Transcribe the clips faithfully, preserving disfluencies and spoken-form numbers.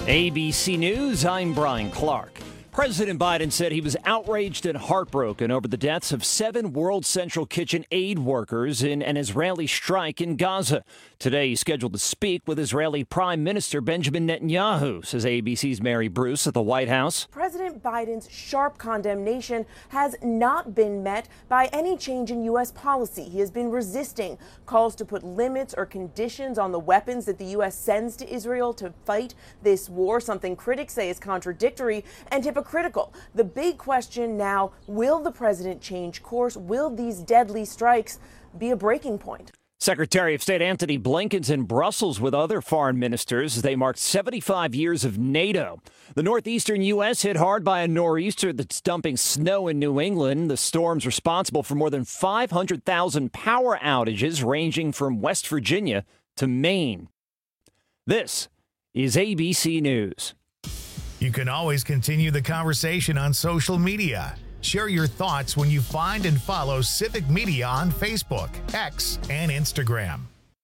A B C News, I'm Brian Clark. President Biden said he was outraged and heartbroken over the deaths of seven World Central Kitchen aid workers in an Israeli strike in Gaza. Today, he's scheduled to speak with Israeli Prime Minister Benjamin Netanyahu, says A B C's Mary Bruce at the White House. President Biden's sharp condemnation has not been met by any change in U S policy. He has been resisting calls to put limits or conditions on the weapons that the U S sends to Israel to fight this war, something critics say is contradictory and hypocritical. Critical. The big question now, will the president change course? Will these deadly strikes be a breaking point? Secretary of State Antony Blinken's in Brussels with other foreign ministers as they marked seventy-five years of NATO. The northeastern U S hit hard by a nor'easter that's dumping snow in New England. The storm's responsible for more than five hundred thousand power outages ranging from West Virginia to Maine. This is A B C News. You can always continue the conversation on social media. Share your thoughts when you find and follow Civic Media on Facebook, X, and Instagram.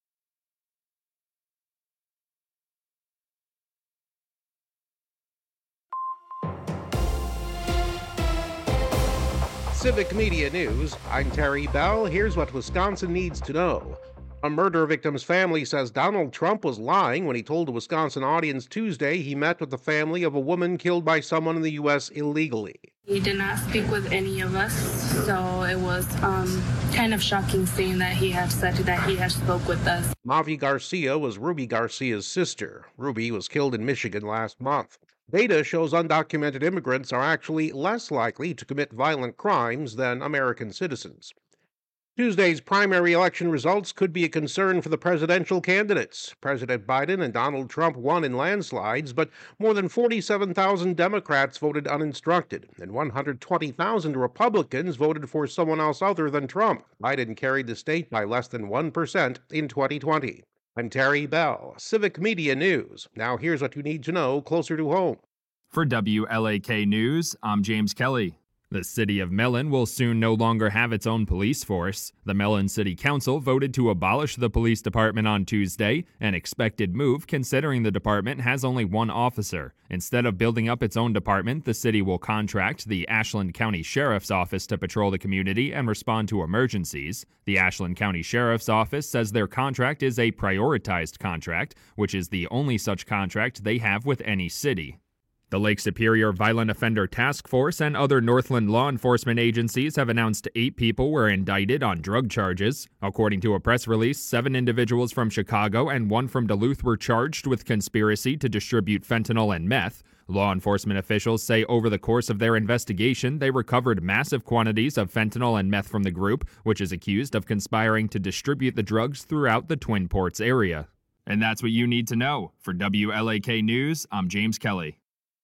Civic Media News, I'm Terry Bell. Here's what Wisconsin needs to know. A murder victim's family says Donald Trump was lying when he told a Wisconsin audience Tuesday he met with the family of a woman killed by someone in the U S illegally. He did not speak with any of us, so it was um, kind of shocking seeing that he had said that he had spoke with us. Mavi Garcia was Ruby Garcia's sister. Ruby was killed in Michigan last month. Data shows undocumented immigrants are actually less likely to commit violent crimes than American citizens. Tuesday's primary election results could be a concern for the presidential candidates. President Biden and Donald Trump won in landslides, but more than forty-seven thousand Democrats voted uninstructed, and one hundred twenty thousand Republicans voted for someone else other than Trump. Biden carried the state by less than one percent in twenty twenty. I'm Terry Bell, Civic Media News. Now here's what you need to know closer to home. For W L A K News, I'm James Kelly. The city of Mellon will soon no longer have its own police force. The Mellon City Council voted to abolish the police department on Tuesday, an expected move considering the department has only one officer. Instead of building up its own department, the city will contract the Ashland County Sheriff's Office to patrol the community and respond to emergencies. The Ashland County Sheriff's Office says their contract is a prioritized contract, which is the only such contract they have with any city. The Lake Superior Violent Offender Task Force and other Northland law enforcement agencies have announced eight people were indicted on drug charges. According to a press release, seven individuals from Chicago and one from Duluth were charged with conspiracy to distribute fentanyl and meth. Law enforcement officials say over the course of their investigation, they recovered massive quantities of fentanyl and meth from the group, which is accused of conspiring to distribute the drugs throughout the Twin Ports area. And that's what you need to know. For W L A K News, I'm James Kelly.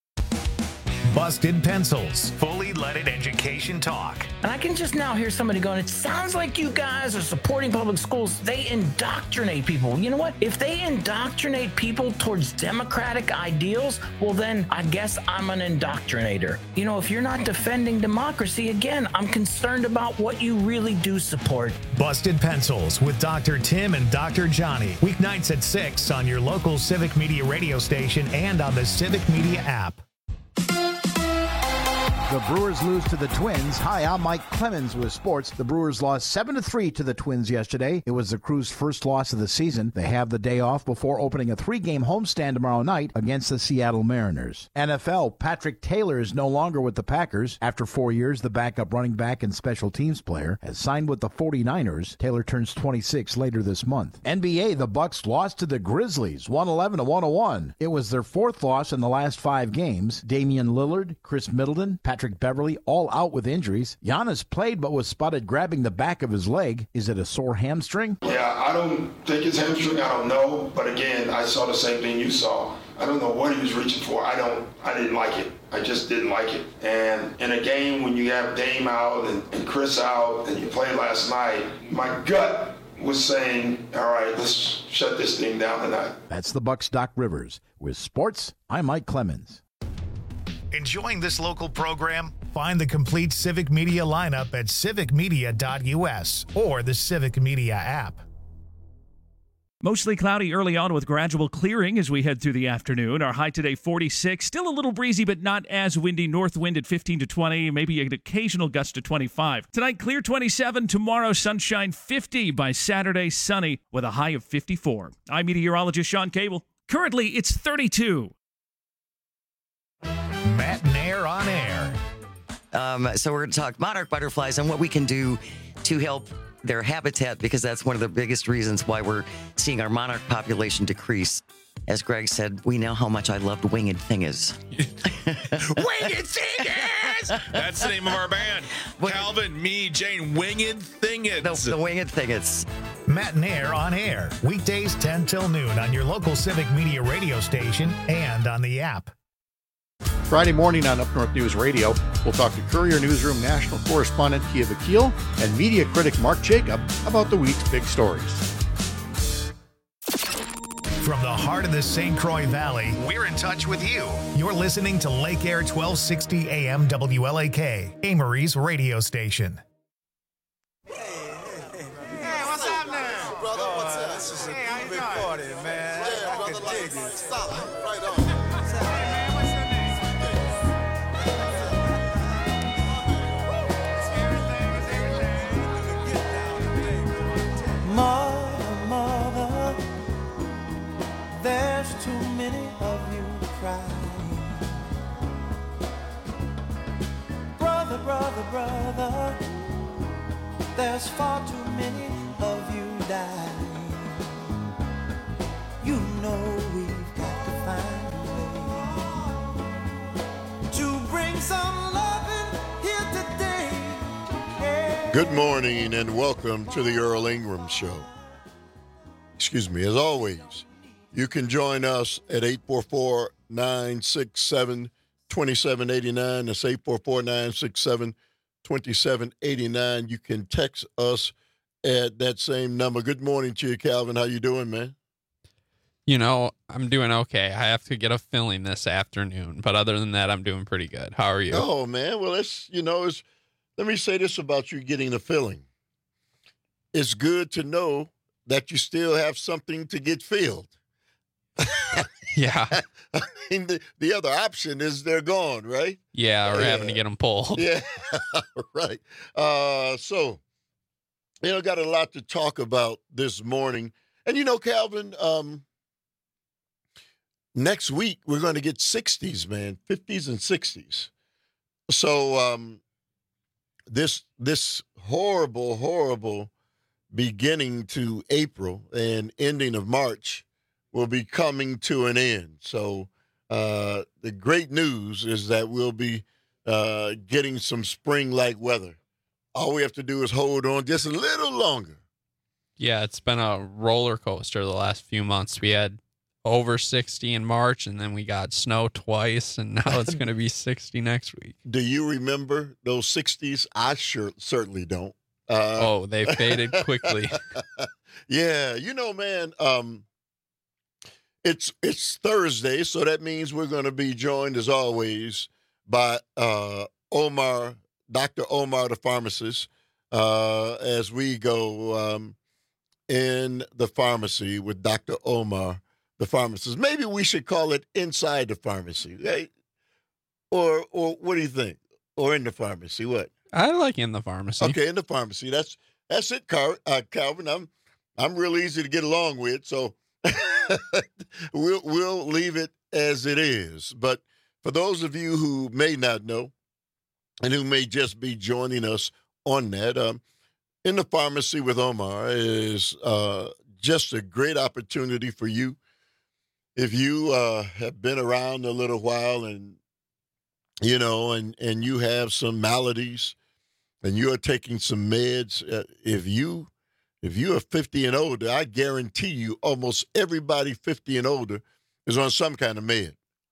Busted Pencils, fully leaded education talk. And I can just now hear somebody going, it sounds like you guys are supporting public schools. They indoctrinate people. You know what? If they indoctrinate people towards democratic ideals, well, then I guess I'm an indoctrinator. You know, if you're not defending democracy, again, I'm concerned about what you really do support. Busted Pencils with Doctor Tim and Doctor Johnny. Weeknights at six on your local Civic Media radio station and on the Civic Media app. The Brewers lose to the Twins. Hi, I'm Mike Clemens with sports. The Brewers lost seven to three to the Twins yesterday. It was the Crew's first loss of the season. They have the day off before opening a three-game homestand tomorrow night against the Seattle Mariners. N F L, Patrick Taylor is no longer with the Packers. After four years, the backup running back and special teams player has signed with the forty-niners. Taylor turns twenty-six later this month. N B A, the Bucks lost to the Grizzlies, one eleven to one oh one. It was their fourth loss in the last five games. Damian Lillard, Chris Middleton, Patrick Beverly all out with injuries. Giannis played but was spotted grabbing the back of his leg. Is it a sore hamstring? Yeah, I don't think it's hamstring. I don't know. But again, I saw the same thing you saw. I don't know what he was reaching for. I don't. I didn't like it. I just didn't like it. And in a game when you have Dame out and, and Chris out and you played last night, my gut was saying, all right, let's shut this thing down tonight. That's the Bucks' Doc Rivers. With sports, I'm Mike Clemens. Enjoying this local program? Find the complete Civic Media lineup at civic media dot u s or the Civic Media app. Mostly cloudy early on with gradual clearing as we head through the afternoon. Our high today, forty-six. Still a little breezy, but not as windy. North wind at fifteen to twenty, maybe an occasional gust to twenty-five. Tonight, clear twenty-seven. Tomorrow, sunshine fifty. By Saturday, sunny with a high of fifty-four. I'm meteorologist Sean Cable. Currently, it's thirty-two. Matt and Air on Air. Um, so we're going to talk monarch butterflies and what we can do to help their habitat, because that's one of the biggest reasons why we're seeing our monarch population decrease. As Greg said, we know how much I loved Winged Thingers. Winged Thingers! That's the name of our band. Calvin, me, Jane, Winged Thingers. The, the Winged Thingers. Matt and Air on Air. Weekdays ten till noon on your local Civic Media radio station and on the app. Friday morning on Up North News Radio, we'll talk to Courier Newsroom national correspondent Kia Vakil and media critic Mark Jacob about the week's big stories. From the heart of the Saint Croix Valley, we're in touch with you. You're listening to Lake Air twelve sixty A M W L A K, Amory's radio station. Hey, what's up now? Brother, what's up? This is a big party, man. Yeah, brother, like, solid. Right on. Mother, mother, there's too many of you crying. Brother, brother, brother, there's far too many of you dying. You know we've got to find a way to bring some loving here today. Yeah. Good morning and welcome to the Earl Ingram Show. Excuse me, as always, you can join us at eight four four, nine six seven, two seven eight nine. That's eight four four, nine six seven, two seven eight nine. You can text us at that same number. Good morning to you, Calvin. How you doing, man? You know, I'm doing okay. I have to get a filling this afternoon, but other than that, I'm doing pretty good. How are you? Oh, man. Well, it's, you know, it's, let me say this about you getting the filling. It's good to know that you still have something to get filled. Yeah. I mean, the, the other option is they're gone, right? Yeah, we're yeah. having to get them pulled. Yeah, right. Uh, so, you know, got a lot to talk about this morning. And, you know, Calvin, um, next week we're going to get sixties, man, fifties and sixties. So um, this this horrible, horrible beginning to April and ending of March will be coming to an end. So uh, the great news is that we'll be uh, getting some spring-like weather. All we have to do is hold on just a little longer. Yeah, it's been a roller coaster the last few months. We had over sixty in March, and then we got snow twice, and now it's going to be sixty next week. Do you remember those sixties? I sure certainly don't. Uh, oh, they faded quickly. Yeah, you know, man, um, it's it's Thursday, so that means we're going to be joined, as always, by uh, Omar, Doctor Omar, the pharmacist, uh, as we go um, in the pharmacy with Doctor Omar, the pharmacist. Maybe we should call it Inside the Pharmacy, right? Or, or what do you think? Or in the pharmacy, what? I like in the pharmacy. Okay, in the pharmacy. That's that's it, Car- uh, Calvin. I'm I'm real easy to get along with, so we'll we'll leave it as it is. But for those of you who may not know, and who may just be joining us on that, um, in the pharmacy with Omar is uh, just a great opportunity for you. If you uh, have been around a little while and you know, and, and you have some maladies and you are taking some meds, uh, if you if you are fifty and older, I guarantee you almost everybody fifty and older is on some kind of med.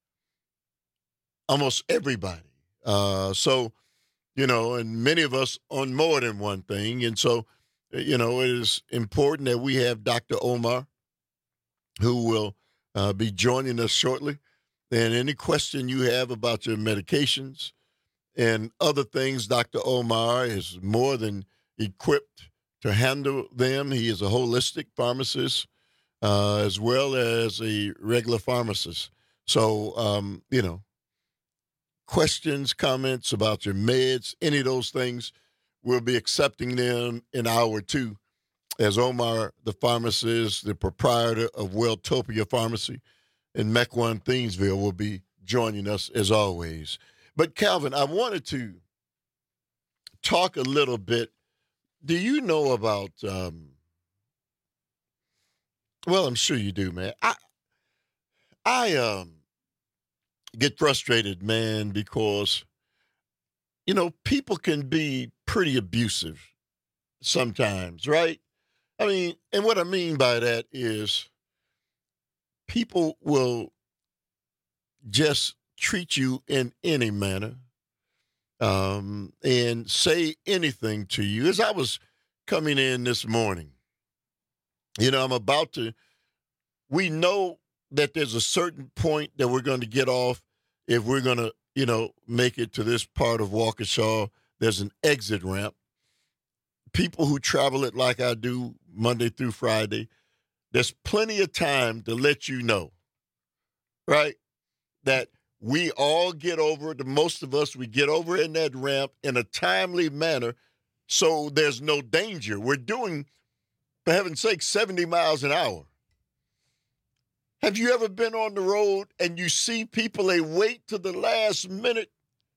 Almost everybody. Uh, so, you know, and many of us on more than one thing. And so, you know, it is important that we have Doctor Omar, who will uh, be joining us shortly. And any question you have about your medications and other things, Doctor Omar is more than equipped to handle them. He is a holistic pharmacist uh, as well as a regular pharmacist. So, um, you know, questions, comments about your meds, any of those things, we'll be accepting them in hour two, as Omar, the pharmacist, the proprietor of Welltopia Pharmacy in Mequon, Thiensville, will be joining us as always. But Calvin, I wanted to talk a little bit. Do you know about, um, well, I'm sure you do, man. I, I um, get frustrated, man, because, you know, people can be pretty abusive sometimes, right? I mean, and what I mean by that is people will just treat you in any manner um, and say anything to you. As I was coming in this morning, you know, I'm about to, we know that there's a certain point that we're going to get off if we're going to, you know, make it to this part of Waukesha. There's an exit ramp. People who travel it like I do Monday through Friday, there's plenty of time to let you know, right, that we all get over it. The most of us, we get over in that ramp in a timely manner so there's no danger. We're doing, for heaven's sake, seventy miles an hour. Have you ever been on the road and you see people, they wait to the last minute?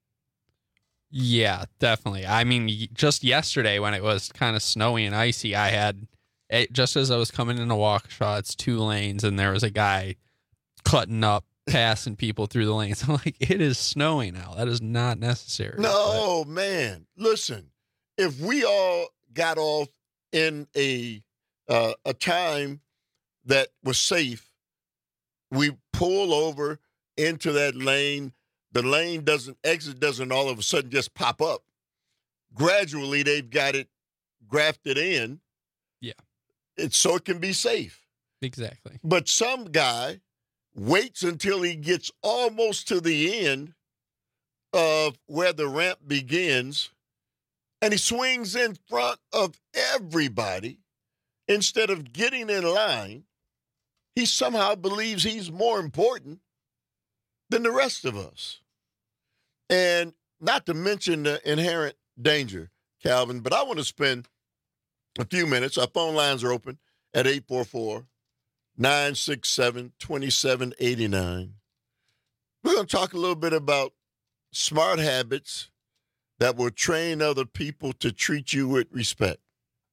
Yeah, definitely. I mean, just yesterday when it was kind of snowy and icy, I had, it, just as I was coming into Waukesha, it's two lanes, and there was a guy cutting up, passing people through the lanes. I'm like, it is snowing now. That is not necessary. No, but man. Listen, if we all got off in a uh, a time that was safe, we pull over into that lane. The lane doesn't, exit doesn't all of a sudden just pop up. Gradually, they've got it grafted in. Yeah. It's so it can be safe. Exactly. But some guy waits until he gets almost to the end of where the ramp begins, and he swings in front of everybody instead of getting in line. He somehow believes he's more important than the rest of us. And not to mention the inherent danger, Calvin, but I want to spend a few minutes. Our phone lines are open at eight four four, nine six seven, two seven eight nine. We're going to talk a little bit about smart habits that will train other people to treat you with respect.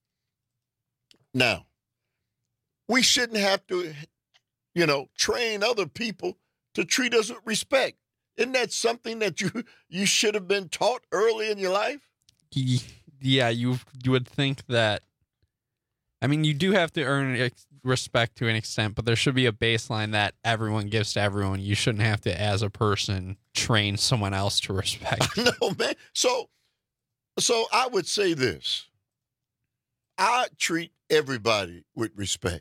Now, we shouldn't have to, you know, train other people to treat us with respect. Isn't that something that you you should have been taught early in your life? Yeah, you you would think that. I mean, you do have to earn respect to an extent, but there should be a baseline that everyone gives to everyone. You shouldn't have to, as a person, train someone else to respect. No, man. So, so I would say this. I treat everybody with respect.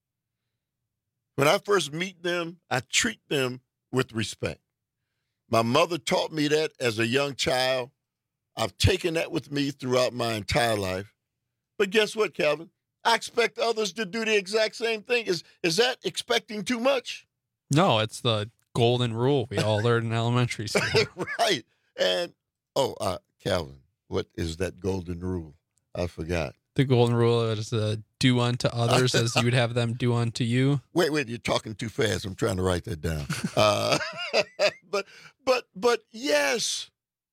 When I first meet them, I treat them with respect. My mother taught me that as a young child. I've taken that with me throughout my entire life. But guess what, Calvin? I expect others to do the exact same thing. Is is that expecting too much? No, it's the golden rule we all learned in elementary school. Right. And, oh, uh, Calvin, what is that golden rule? I forgot. The golden rule is uh, do unto others as you would have them do unto you. Wait, wait, you're talking too fast. I'm trying to write that down. uh, but, but, but yes,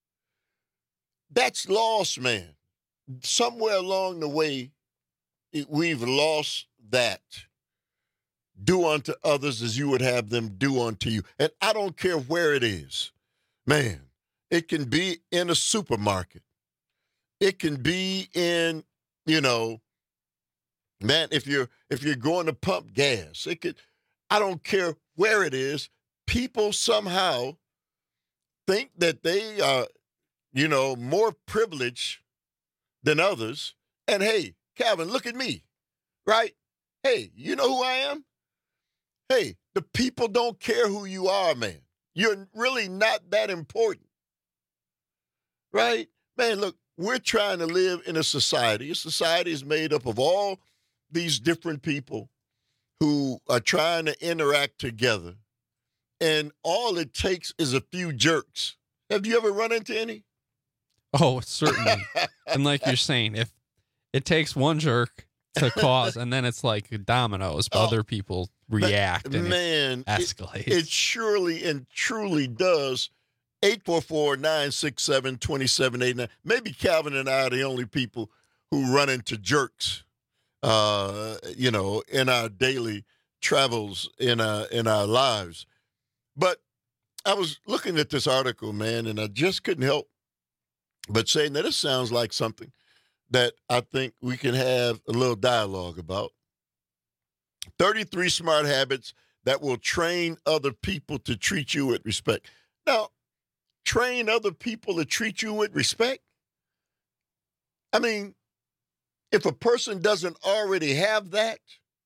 that's lost, man. Somewhere along the way, it, we've lost that. Do unto others as you would have them do unto you. And I don't care where it is. Man, it can be in a supermarket. It can be in, you know, man, if you're if you're going to pump gas, it could, I don't care where it is, people somehow think that they are, you know, more privileged than others. And hey, Calvin, look at me, right? Hey, you know who I am? Hey, the people don't care who you are, man. You're really not that important, right? Man, look, we're trying to live in a society. A society is made up of all these different people who are trying to interact together, and all it takes is a few jerks. Have you ever run into any? Oh, certainly. And like you're saying, if it takes one jerk to cause, and then it's like dominoes, but oh, other people react and man, it escalates. It, it surely and truly does. eight four four, nine six seven, two seven eight nine. Maybe Calvin and I are the only people who run into jerks, uh, you know, in our daily travels, in our, in our lives. But I was looking at this article, man, and I just couldn't help but saying that it sounds like something that I think we can have a little dialogue about. thirty-three smart habits that will train other people to treat you with respect. Now, train other people to treat you with respect? I mean, if a person doesn't already have that,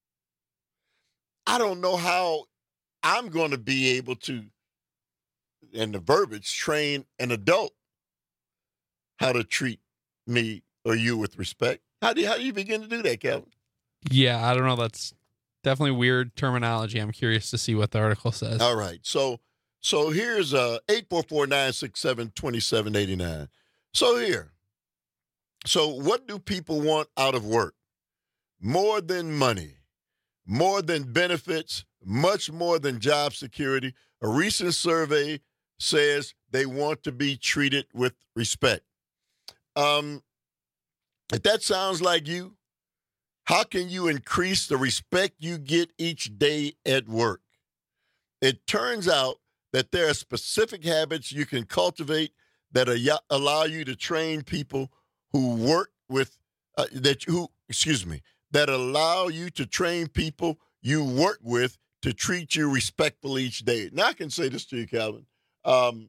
I don't know how I'm going to be able to, and the verbiage, train an adult how to treat me or you with respect. How do you, how do you begin to do that, Calvin? Yeah, I don't know. That's definitely weird terminology. I'm curious to see what the article says. All right. So so here's uh, eight four four, nine six seven, two seven eight nine. So here. So what do people want out of work? More than money, more than benefits, much more than job security. A recent survey says they want to be treated with respect. Um, if that sounds like you, how can you increase the respect you get each day at work? It turns out that there are specific habits you can cultivate that are, allow you to train people who work with, uh, that who, excuse me, that allow you to train people you work with to treat you respectfully each day. Now, I can say this to you, Calvin. Um,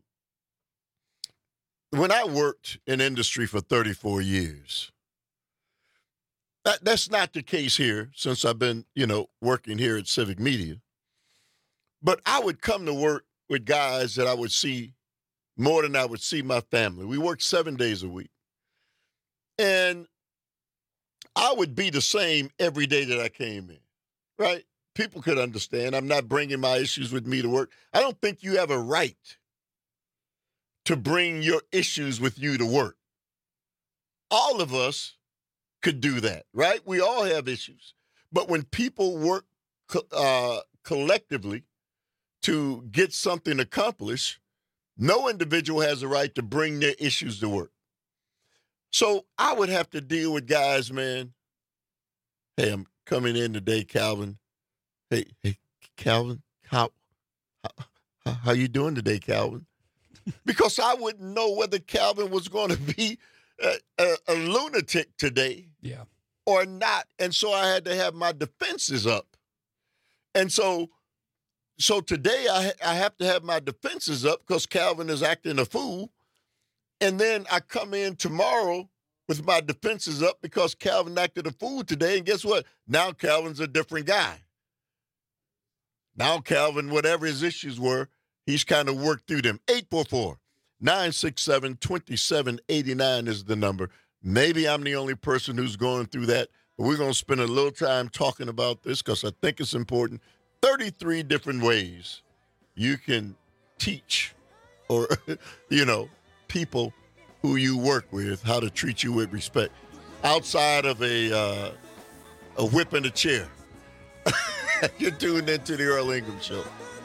when I worked in industry for thirty-four years, that, that's not the case here since I've been, you know, working here at Civic Media. But I would come to work with guys that I would see more than I would see my family. We worked seven days a week. And I would be the same every day that I came in, right? People could understand. I'm not bringing my issues with me to work. I don't think you have a right to bring your issues with you to work. All of us could do that, right? We all have issues. But when people work uh, collectively to get something accomplished, no individual has a right to bring their issues to work. So I would have to deal with guys, man. Hey, I'm coming in today, Calvin. Hey, hey, Calvin, how, how, how you doing today, Calvin? Because I wouldn't know whether Calvin was going to be a, a, a lunatic today, yeah, or not. And so I had to have my defenses up. And so, so today I I have to have my defenses up because Calvin is acting a fool. And then I come in tomorrow with my defenses up because Calvin acted a fool today. And guess what? Now Calvin's a different guy. Now Calvin, whatever his issues were, he's kind of worked through them. eight four four, nine six seven, two seven eight nine is the number. Maybe I'm the only person who's going through that, but we're going to spend a little time talking about this because I think it's important. thirty-three different ways you can teach or, you know, people who you work with how to treat you with respect outside of a, uh, a whip and a chair. You're tuned into the Earl Ingram Show.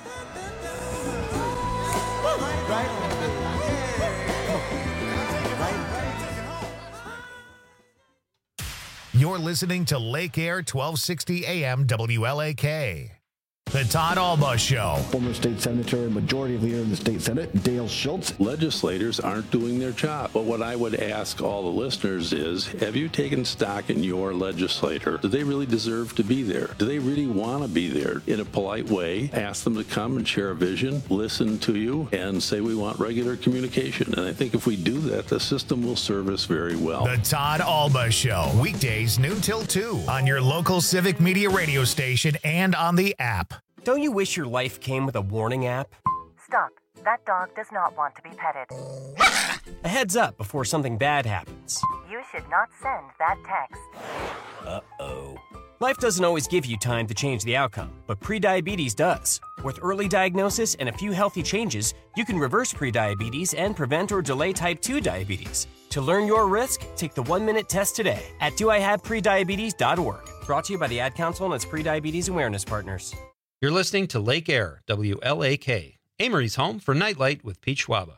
You're listening to Lake Air twelve sixty A M W L A K. The Todd Alba Show. Former state senator, majority leader in the state senate, Dale Schultz. Legislators aren't doing their job. But what I would ask all the listeners is, have you taken stock in your legislator? Do they really deserve to be there? Do they really want to be there? In a polite way, ask them to come and share a vision, listen to you, and say we want regular communication. And I think if we do that, the system will serve us very well. The Todd Alba Show. Weekdays noon till two on your local Civic Media radio station and on the app. Don't you wish your life came with a warning app? Stop. That dog does not want to be petted. A heads up before something bad happens. You should not send that text. Uh-oh. Life doesn't always give you time to change the outcome, but prediabetes does. With early diagnosis and a few healthy changes, you can reverse prediabetes and prevent or delay type two diabetes. To learn your risk, take the one-minute test today at do I have prediabetes dot org. Brought to you by the Ad Council and its Prediabetes Awareness Partners. You're listening to Lake Air, W L A K, Amory's home for Nightlight with Pete Schwaba.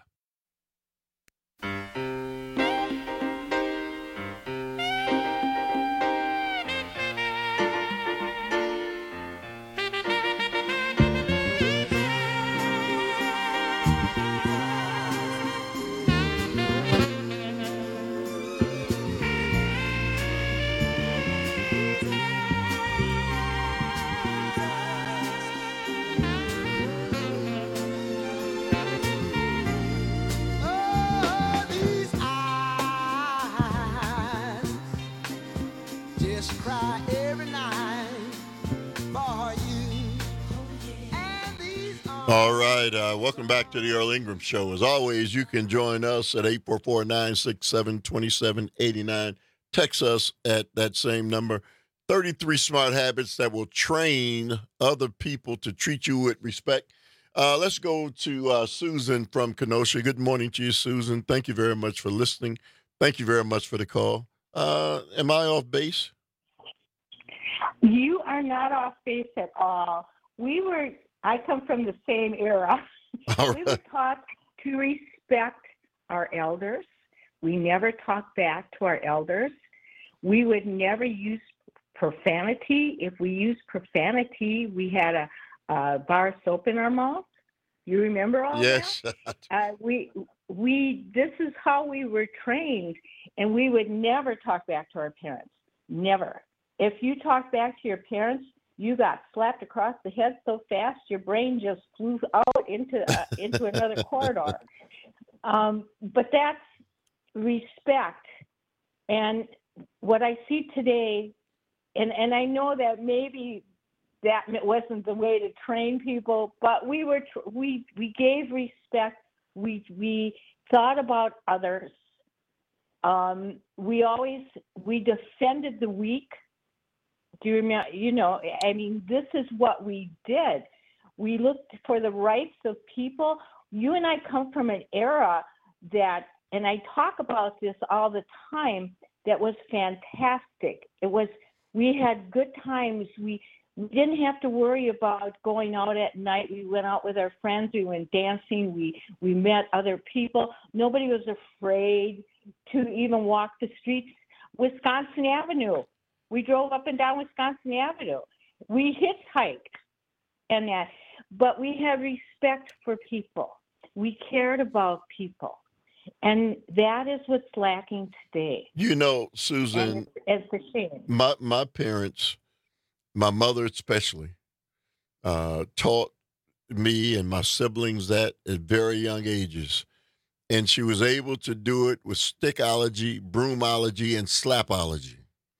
All right. Uh, welcome back to the Earl Ingram Show. As always, you can join us at eight four four, nine six seven, two seven eight nine. Text us at that same number. thirty-three smart habits that will train other people to treat you with respect. Uh, let's go to uh, Susan from Kenosha. Good morning to you, Susan. Thank you very much for listening. Thank you very much for the call. Uh, am I off base? You are not off base at all. We were, I come from the same era. All we were taught to respect our elders. We never talked back to our elders. We would never use profanity. If we used profanity, we had a, a bar of soap in our mouth. You remember all yes. that? Yes. uh, we, we, this is how we were trained, and we would never talk back to our parents. Never. If you talked back to your parents, you got slapped across the head so fast your brain just flew out into uh, into another corridor. Um, but that's respect. And what I see today, and, and I know that maybe that wasn't the way to train people, but we were we we gave respect. We we thought about others. Um, we always we defended the weak. Do you remember? You know, I mean, this is what we did. We looked for the rights of people. You and I come from an era that, and I talk about this all the time, that was fantastic. It was, we had good times. We, we didn't have to worry about going out at night. We went out with our friends. We went dancing. We, we met other people. Nobody was afraid to even walk the streets. Wisconsin Avenue. We drove up and down Wisconsin Avenue. We hitchhiked and that, but we had respect for people. We cared about people. And that is what's lacking today. You know, Susan, it's, it's a shame. My, my parents, my mother especially, uh, taught me and my siblings that at very young ages. And she was able to do it with stickology, broomology, and slapology.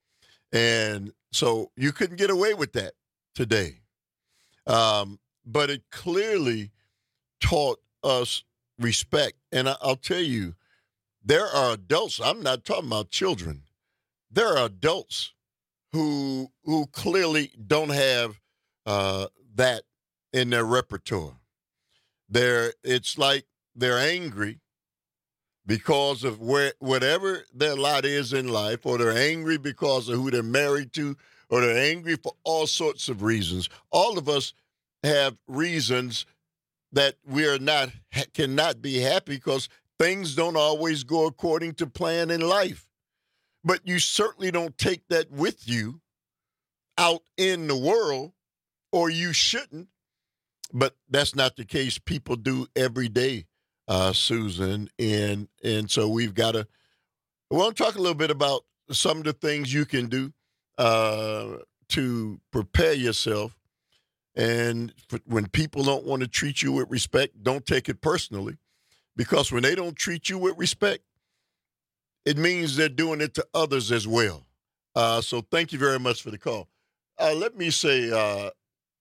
And so you couldn't get away with that today. Um, but it clearly taught us respect. And I, I'll tell you, there are adults, I'm not talking about children, there are adults who who clearly don't have uh, that in their repertoire. They're, it's like they're angry because of where whatever their lot is in life, or they're angry because of who they're married to, or they're angry for all sorts of reasons. All of us have reasons that we are not cannot be happy because things don't always go according to plan in life. But you certainly don't take that with you out in the world, or you shouldn't. But that's not the case. People do every day. Uh, Susan, and and so we've got to, I want to talk a little bit about some of the things you can do uh, to prepare yourself. And for, when people don't want to treat you with respect, don't take it personally, because when they don't treat you with respect, it means they're doing it to others as well. Uh, so thank you very much for the call. Uh, let me say, uh,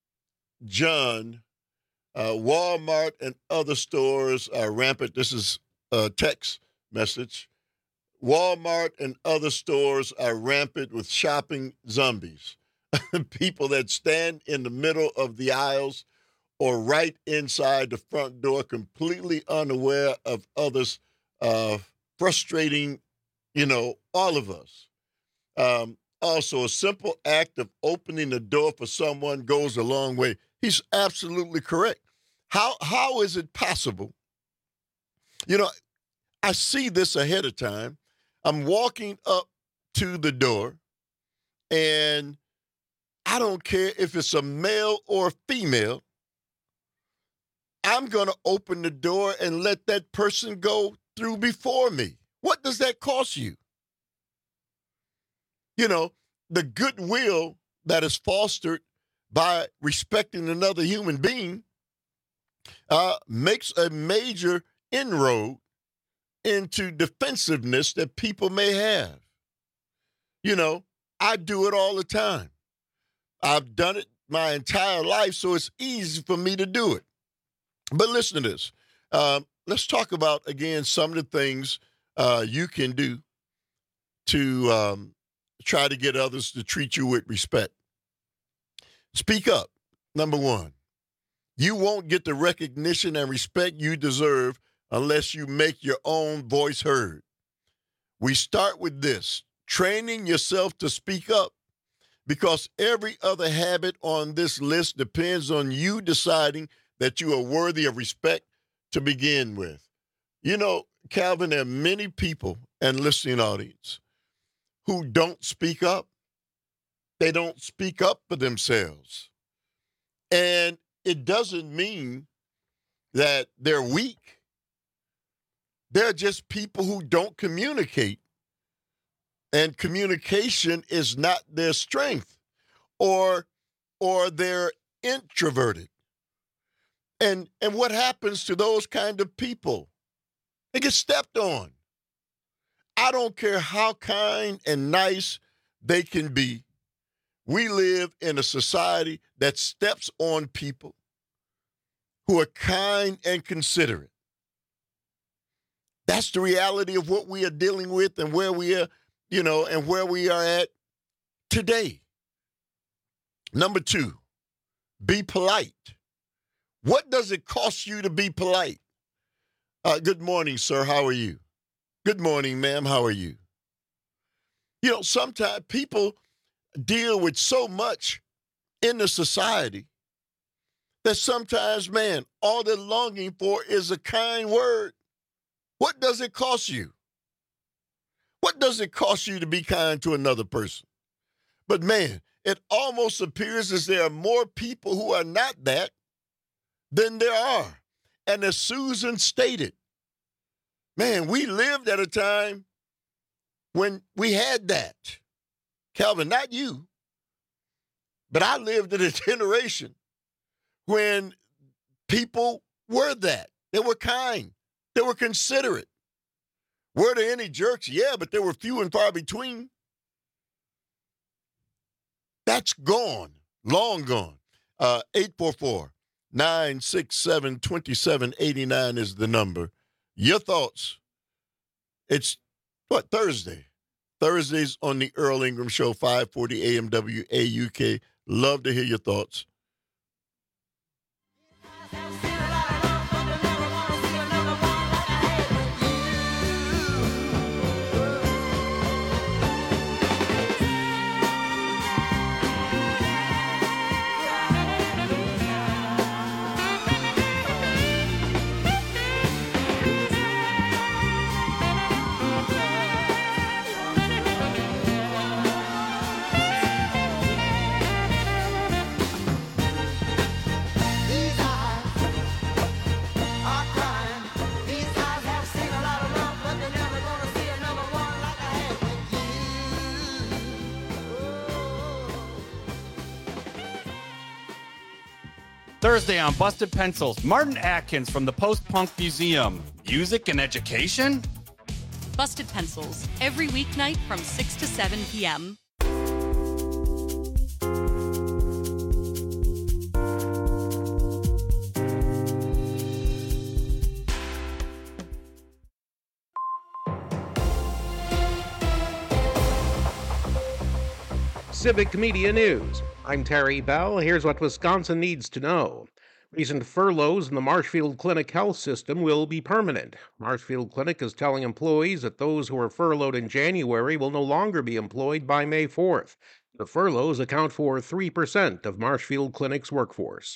John, Uh, Walmart and other stores are rampant. This is a text message. Walmart and other stores are rampant with shopping zombies. people that stand in the middle of the aisles or right inside the front door, completely unaware of others, uh, frustrating, you know, all of us. Um, also, a simple act of opening the door for someone goes a long way. He's absolutely correct. How how is it possible? You know, I see this ahead of time. I'm walking up to the door, and I don't care if it's a male or a female. I'm going to open the door and let that person go through before me. What does that cost you? You know, the goodwill that is fostered by respecting another human being uh, makes a major inroad into defensiveness that people may have. You know, I do it all the time. I've done it my entire life, so it's easy for me to do it. But listen to this. Um, let's talk about, again, some of the things uh, you can do to um, try to get others to treat you with respect. Speak up, number one. You won't get the recognition and respect you deserve unless you make your own voice heard. We start with this, training yourself to speak up, because every other habit on this list depends on you deciding that you are worthy of respect to begin with. You know, Calvin, there are many people and listening audience who don't speak up. They don't speak up for themselves. And it doesn't mean that they're weak. They're just people who don't communicate. And communication is not their strength, or, or they're introverted. And, and what happens to those kind of people? They get stepped on. I don't care how kind and nice they can be. We live in a society that steps on people who are kind and considerate. That's the reality of what we are dealing with and where we are, you know, and where we are at today. Number two, be polite. What does it cost you to be polite? Uh, good morning, sir. How are you? Good morning, ma'am. How are you? You know, sometimes people deal with so much in the society that sometimes, man, all they're longing for is a kind word. What does it cost you? What does it cost you to be kind to another person? But, man, it almost appears as there are more people who are not that than there are. And as Susan stated, man, we lived at a time when we had that. Calvin, not you, but I lived in a generation when people were that. They were kind. They were considerate. Were there any jerks? Yeah, but there were few and far between. That's gone, long gone. Uh, eight four four, nine six seven, two seven eight nine is the number. Your thoughts. It's, what, Thursday? Thursdays on the Earl Ingram Show, five forty A M W A U K. Love to hear your thoughts. Thursday on Busted Pencils, Martin Atkins from the Post-Punk Museum. Music and education? Busted Pencils, every weeknight from six to seven p.m. Civic Media News. I'm Terry Bell. Here's what Wisconsin needs to know. Recent furloughs in the Marshfield Clinic health system will be permanent. Marshfield Clinic is telling employees that those who were furloughed in January will no longer be employed by May fourth. The furloughs account for three percent of Marshfield Clinic's workforce.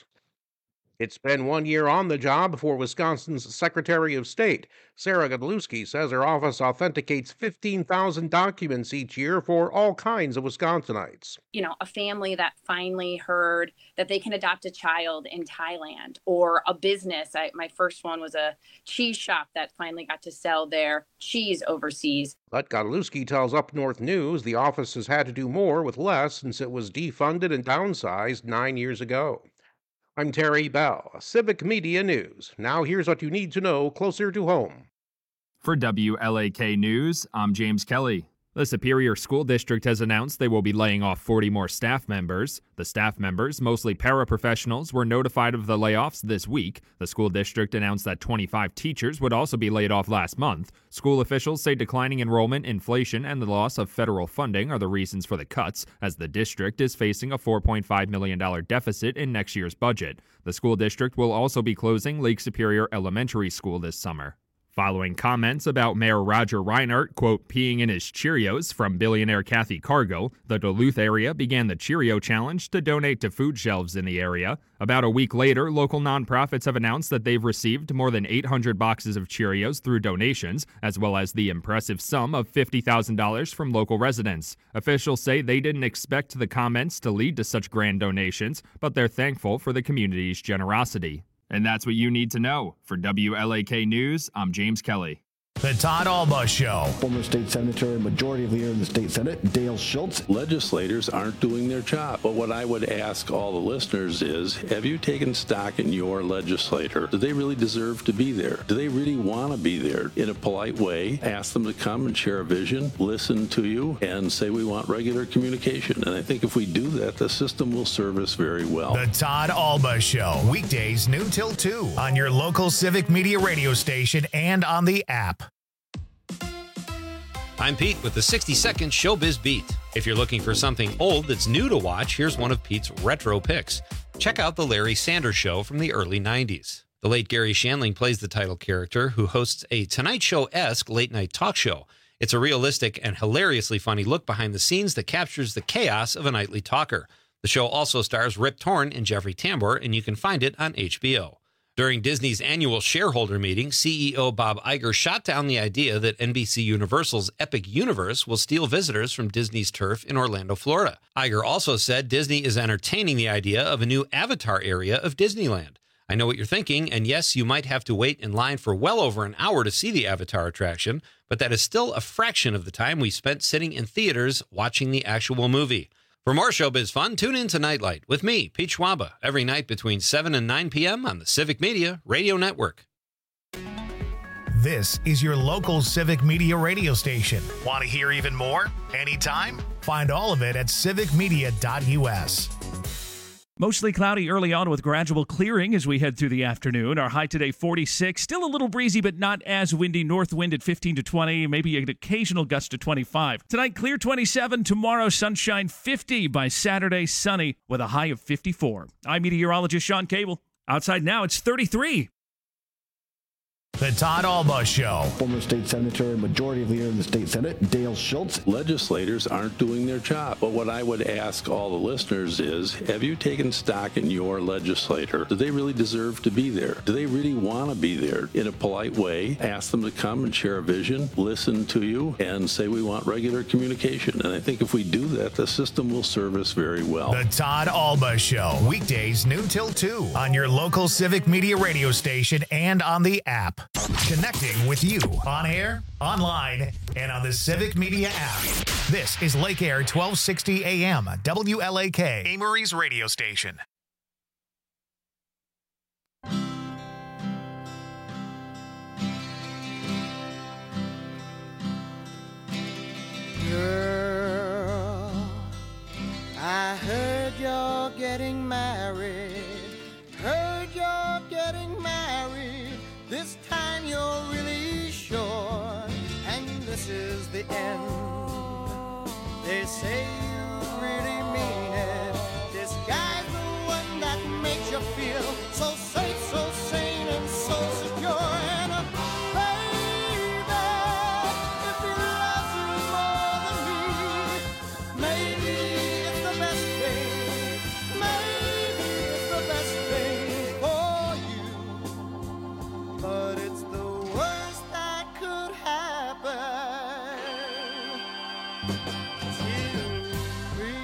It's been one year on the job for Wisconsin's Secretary of State. Sarah Godlewski says her office authenticates fifteen thousand documents each year for all kinds of Wisconsinites. You know, a family that finally heard that they can adopt a child in Thailand, or a business. I, my first one was a cheese shop that finally got to sell their cheese overseas. But Godlewski tells Up North News the office has had to do more with less since it was defunded and downsized nine years ago. I'm Terry Bell, Civic Media News. Now here's what you need to know closer to home. For W L A K News, I'm James Kelly. The Superior School District has announced they will be laying off forty more staff members. The staff members, mostly paraprofessionals, were notified of the layoffs this week. The school district announced that twenty-five teachers would also be laid off last month. School officials say declining enrollment, inflation, and the loss of federal funding are the reasons for the cuts, as the district is facing a four point five million dollars deficit in next year's budget. The school district will also be closing Lake Superior Elementary School this summer. Following comments about Mayor Roger Reinert, quote, peeing in his Cheerios from billionaire Kathy Cargill, the Duluth area began the Cheerio Challenge to donate to food shelves in the area. About a week later, local nonprofits have announced that they've received more than eight hundred boxes of Cheerios through donations, as well as the impressive sum of fifty thousand dollars from local residents. Officials say they didn't expect the comments to lead to such grand donations, but they're thankful for the community's generosity. And that's what you need to know. For W L A K News, I'm James Kelly. The Todd Alba Show. Former state senator and majority leader in the state Senate, Dale Schultz. Legislators aren't doing their job. But what I would ask all the listeners is, have you taken stock in your legislator? Do they really deserve to be there? Do they really want to be there? In a polite way, ask them to come and share a vision, listen to you, and say we want regular communication. And I think if we do that, the system will serve us very well. The Todd Alba Show. Weekdays noon till two on your local Civic Media radio station and on the app. I'm Pete with the sixty second Showbiz Beat. If you're looking for something old that's new to watch, here's one of Pete's retro picks. Check out The Larry Sanders Show from the early nineties. The late Gary Shandling plays the title character, who hosts a Tonight Show-esque late-night talk show. It's a realistic and hilariously funny look behind the scenes that captures the chaos of a nightly talker. The show also stars Rip Torn and Jeffrey Tambor, and you can find it on H B O. During Disney's annual shareholder meeting, C E O Bob Iger shot down the idea that N B C Universal's Epic Universe will steal visitors from Disney's turf in Orlando, Florida. Iger also said Disney is entertaining the idea of a new Avatar area of Disneyland. I know what you're thinking, and yes, you might have to wait in line for well over an hour to see the Avatar attraction, but that is still a fraction of the time we spent sitting in theaters watching the actual movie. For more showbiz fun, tune in to Nightlight with me, Pete Schwaba, every night between seven and nine p.m. on the Civic Media Radio Network. This is your local Civic Media radio station. Want to hear even more? Anytime? Find all of it at civic media dot u s. Mostly cloudy early on with gradual clearing as we head through the afternoon. Our high today, forty-six. Still a little breezy, but not as windy. North wind at fifteen to twenty, maybe an occasional gust to twenty-five. Tonight, clear twenty-seven. Tomorrow, sunshine fifty. By Saturday, sunny with a high of fifty-four. I'm meteorologist Sean Cable. Outside now, it's thirty-three. The Todd Alba Show. Former state senator and majority leader in the state Senate, Dale Schultz. Legislators aren't doing their job. But what I would ask all the listeners is, have you taken stock in your legislator? Do they really deserve to be there? Do they really want to be there? In a polite way, ask them to come and share a vision, listen to you, and say we want regular communication. And I think if we do that, the system will serve us very well. The Todd Alba Show. Weekdays noon till two on your local Civic Media radio station and on the app. Connecting with you on air, online, and on the Civic Media app. This is Lake Air twelve sixty A M, W L A K, Amory's radio station. Girl, I heard you're getting married. Heard you're getting married. This time you're really sure, and this is the end. They say you really but it's the worst that could happen to me.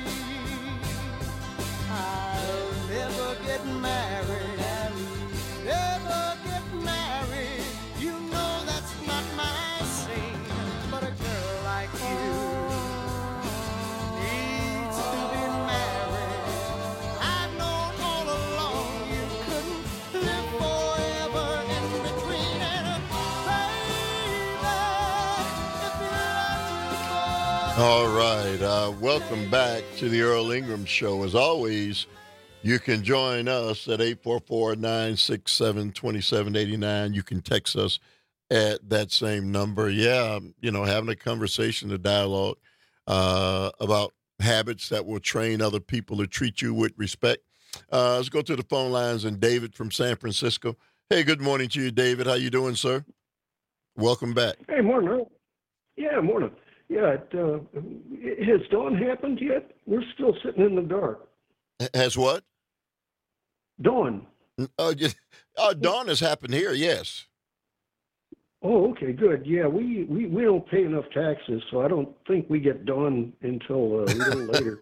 I'll never get married, never get married. You know that's not my scene, but a girl like you needs to be married. I've known all along you couldn't live forever in between. And baby, if you love you, All right. Uh, welcome back to the Earl Ingram Show. As always, you can join us at eight four four, nine six seven, two seven eight nine. You can text us at that same number. Yeah, you know, having a conversation, a dialogue uh, about habits that will train other people to treat you with respect. Uh, let's go to the phone lines. And David from San Francisco. Hey, good morning to you, David. How you doing, sir? Welcome back. Hey, morning, Earl. Yeah, morning. Yeah, it, uh, has dawn happened yet? We're still sitting in the dark. Has what? Dawn. Uh, just, uh, dawn has happened here, yes. Oh, okay, good. Yeah, we, we, we don't pay enough taxes, so I don't think we get dawn until uh, a little later.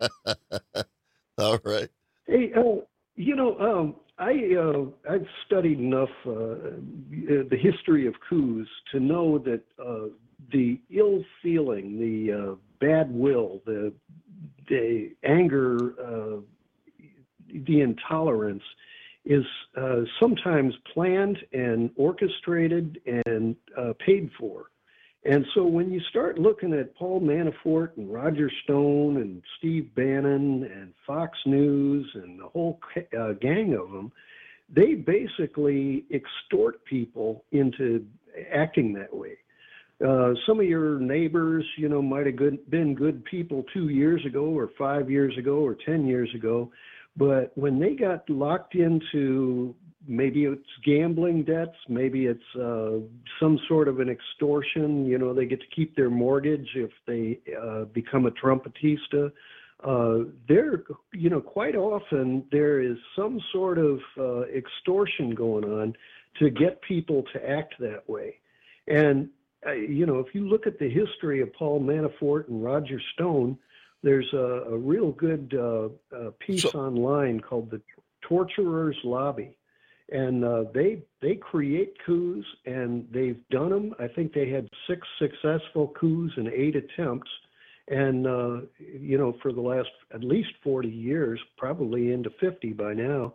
All right. Hey, uh, you know, um, I uh, I've studied enough uh, the history of coups to know that uh, the ill feeling, the uh, bad will, the the anger, uh, the intolerance is uh, sometimes planned and orchestrated and uh, paid for. And so when you start looking at Paul Manafort and Roger Stone and Steve Bannon and Fox News and the whole uh, gang of them, they basically extort people into acting that way. Uh, some of your neighbors, you know, might have good, been good people two years ago or five years ago or ten years ago, but when they got locked into maybe it's gambling debts, maybe it's uh, some sort of an extortion, you know, they get to keep their mortgage if they uh, become a trumpetista. Uh, there, you know, quite often there is some sort of uh, extortion going on to get people to act that way. And, uh, you know, if you look at the history of Paul Manafort and Roger Stone, there's a, a real good uh, uh, piece so, online called The Torturer's Lobby. And uh, they they create coups, and they've done them. I think they had six successful coups and eight attempts. And, uh, you know, for the last at least forty years, probably into fifty by now.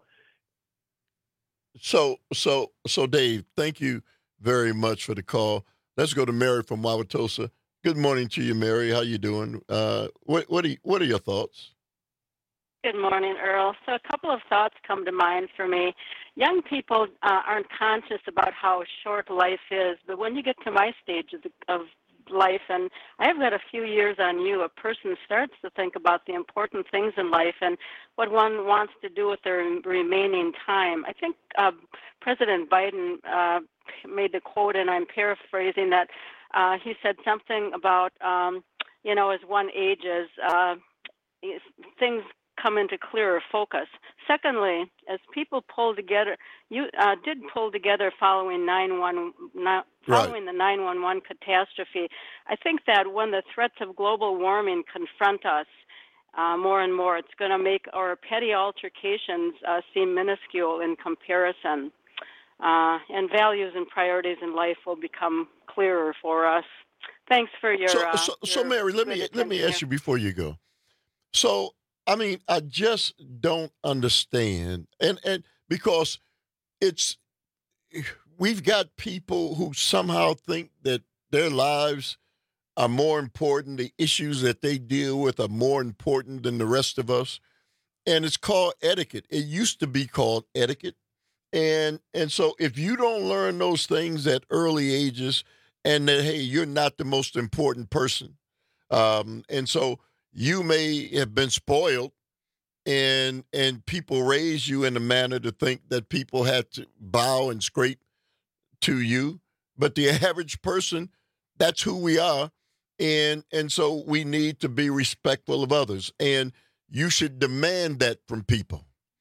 So, so, so, Dave, thank you very much for the call. Let's go to Mary from Wauwatosa. Good morning to you, Mary. How you doing? Uh, what what are you, what are your thoughts? Good morning, Earl. So a couple of thoughts come to mind for me. Young people uh, aren't conscious about how short life is, but when you get to my stage of, the, of life, and I have got a few years on you, a person starts to think about the important things in life and what one wants to do with their remaining time. I think uh, President Biden uh, made the quote, and I'm paraphrasing that, uh, he said something about, um, you know, as one ages, uh, things come into clearer focus. Secondly, as people pull together, you uh, did pull together following nine one one, following right. the nine one one catastrophe. I think that when the threats of global warming confront us uh, more and more, it's going to make our petty altercations uh, seem minuscule in comparison, uh, and values and priorities in life will become clearer for us. Thanks for your. So, uh, so, your so Mary, let me let me ask you before you go. So. I mean, I just don't understand. And and because it's, we've got people who somehow think that their lives are more important, the issues that they deal with are more important than the rest of us. And it's called etiquette. It used to be called etiquette. And and so if you don't learn those things at early ages, and that, hey, you're not the most important person. Um, and so you may have been spoiled, and and people raise you in a manner to think that people have to bow and scrape to you. But the average person, that's who we are. And and so we need to be respectful of others. And you should demand that from people.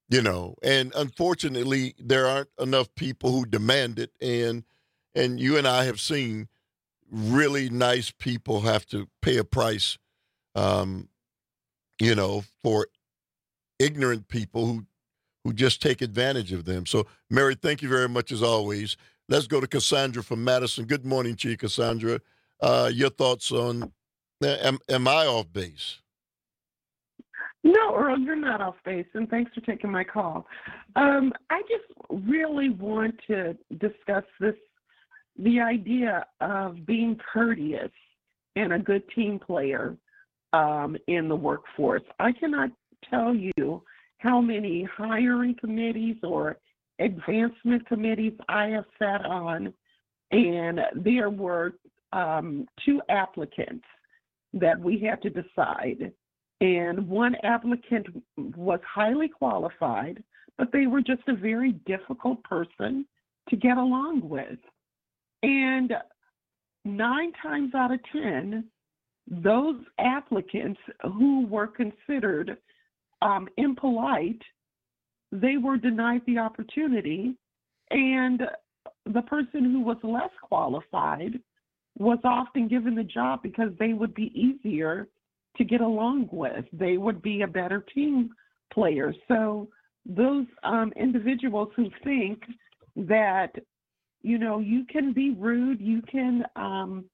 you know, and unfortunately, there aren't enough people who demand it. And and you and I have seen really nice people have to pay a price, um, you know, for ignorant people who who just take advantage of them. So, Mary, thank you very much as always. Let's go to Cassandra from Madison. Good morning to you, Cassandra. Uh, your thoughts on, am, am I off base? No, Earl, you're not off base, and thanks for taking my call. Um, I just really want to discuss this, the idea of being courteous and a good team player um, in the workforce. I cannot tell you how many hiring committees or advancement committees I have sat on, and there were um, two applicants that we had to decide. And one applicant was highly qualified, but they were just a very difficult person to get along with. And nine times out of ten, those applicants who were considered um, impolite, they were denied the opportunity. And the person who was less qualified was often given the job because they would be easier to get along with. They would be a better team player. So those um, individuals who think that, you know, you can be rude, you can, um,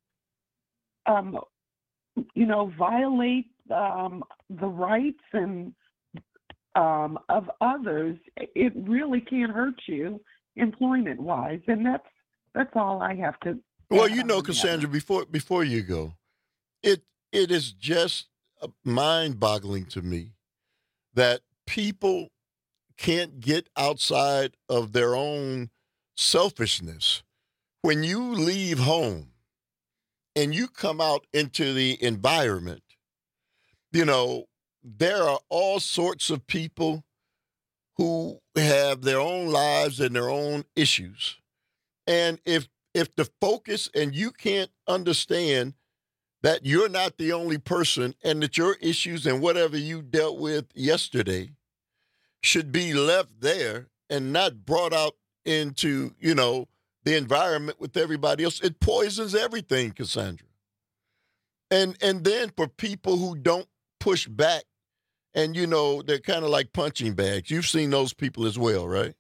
um, you know, violate um, the rights and um, of others, it really can hurt you employment-wise. And that's that's all I have to. Well, you know, Cassandra, before before you go, it it is just mind-boggling to me that people can't get outside of their own selfishness. When you leave home and you come out into the environment, you know, there are all sorts of people who have their own lives and their own issues. And if if the focus, and you can't understand that you're not the only person and that your issues and whatever you dealt with yesterday should be left there and not brought out into, you know, the environment with everybody else, it poisons everything, Cassandra. And and then for people who don't push back and, you know, they're kind of like punching bags. You've seen those people as well, right?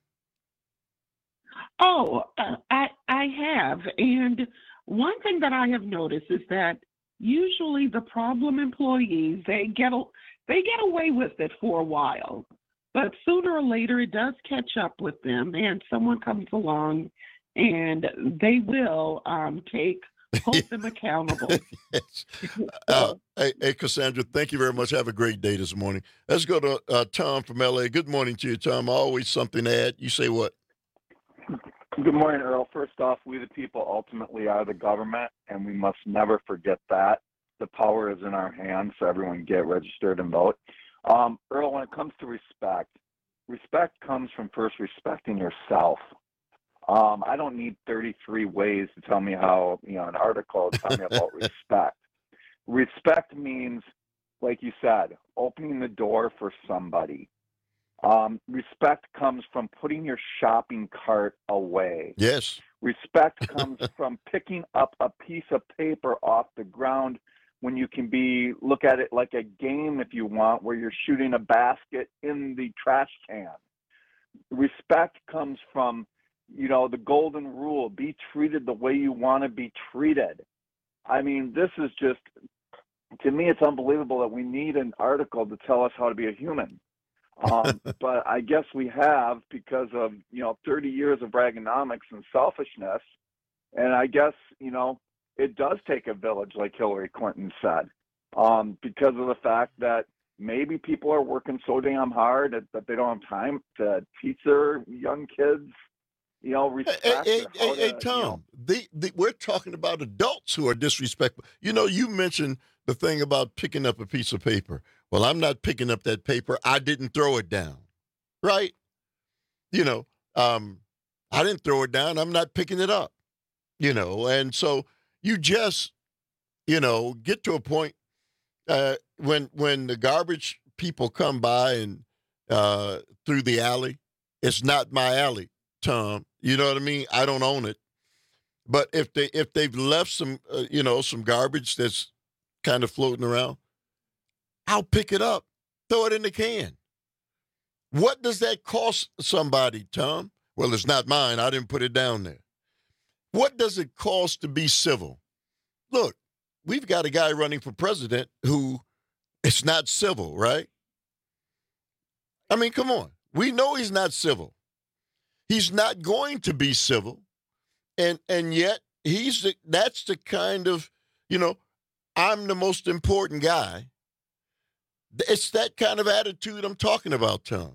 Oh, uh, I I have. And one thing that I have noticed is that usually the problem employees, they get they get away with it for a while, but sooner or later it does catch up with them, and someone comes along and they will um, take hold them accountable. Yes. uh, hey, hey, Cassandra, thank you very much. Have a great day this morning. Let's go to uh, Tom from L A. Good morning to you, Tom. Always something to add. You say what? Good morning, Earl. First off, we the people ultimately are the government, and we must never forget that. The power is in our hands, so everyone get registered and vote. Um, Earl, when it comes to respect, respect comes from first respecting yourself. Um, I don't need thirty-three ways to tell me how, you know, an article to tell me about respect. Respect means, like you said, opening the door for somebody. Um, respect comes from putting your shopping cart away. Yes. Respect comes from picking up a piece of paper off the ground when you can be, look at it like a game if you want, where you're shooting a basket in the trash can. Respect comes from, you know, the golden rule, be treated the way you want to be treated. I mean, this is just, to me, it's unbelievable that we need an article to tell us how to be a human. um, but I guess we have because of, you know, thirty years of Reaganomics and selfishness. And I guess, you know, it does take a village, like Hillary Clinton said, um, because of the fact that maybe people are working so damn hard that, that they don't have time to teach their young kids, you know, respect. Hey, hey, hey, to, hey Tom, you know, the, the, we're talking about adults who are disrespectful. You know, you mentioned the thing about picking up a piece of paper. Well, I'm not picking up that paper. I didn't throw it down, right? You know, um, I didn't throw it down. I'm not picking it up, you know. And so you just, you know, get to a point uh, when when the garbage people come by and uh, through the alley. It's not my alley, Tom. You know what I mean? I don't own it. But if they if they've left some uh, you know some garbage that's kind of floating around, I'll pick it up, throw it in the can. What does that cost somebody, Tom? Well, it's not mine. I didn't put it down there. What does it cost to be civil? Look, we've got a guy running for president who is not civil, right? I mean, come on. We know he's not civil. He's not going to be civil. And and yet he's the, that's the kind of, you know, I'm the most important guy. It's that kind of attitude I'm talking about, Tom.